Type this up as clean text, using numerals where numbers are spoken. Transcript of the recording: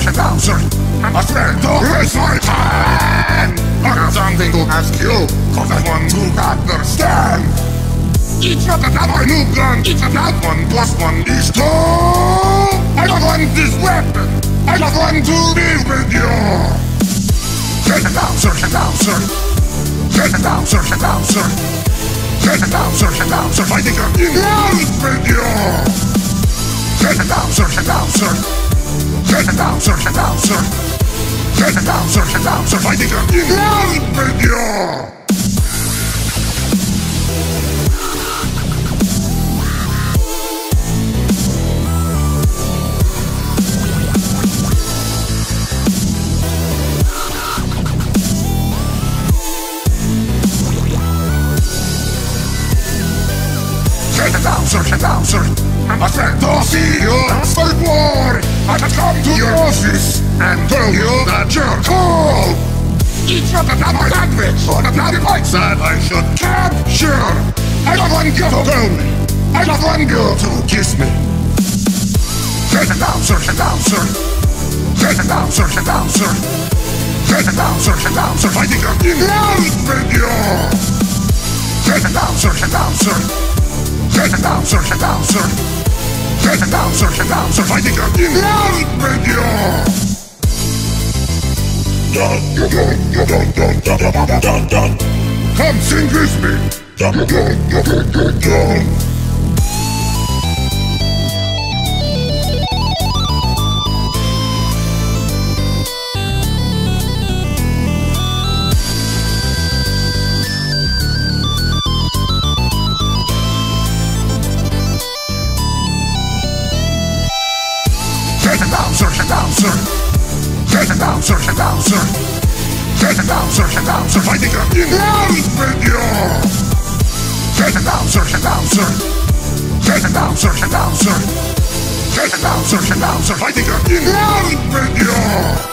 and bouncer. A friend to raise my hand. I got something to ask you, cause I want to understand. Each of them have a new gun, each of that 1 plus 1 is 2. I don't want this weapon, I just want to be with you. Get it down, search and bouncer. Get it down, search and bouncer. Get it down, search and bouncer. Fighting a in love with you. Get it down, search and bouncer. Get it down, search and bouncer. Get it down, search and bouncer. Fighting a in love with you. Search and bouncer. I'm a friend to see you. But war, I can come to your office and tell you that you're cool. Each of them have my language, or the bloody points that I should capture. I don't want you to tell me, I just want you to kiss me. Get it down, search and bouncer. Get it down, search and bouncer. Get it down, search and bouncer. Fighting a in love with you. Get it down, search and bouncer. Get it down, search and bouncer. Get it down, search and bouncer. Fighting a in love with you. Dun dun dun dun dun dun dun dun dun. Come sing with me. Dun dun dun dun dun dun. Get it down, search and bouncer. Get it down, search and bouncer. Get it down, search and bouncer. Fighting a in love with you. Get it down, search and bouncer. Get it down, search and bouncer. Get it down, search and bouncer. Fighting a in love with you.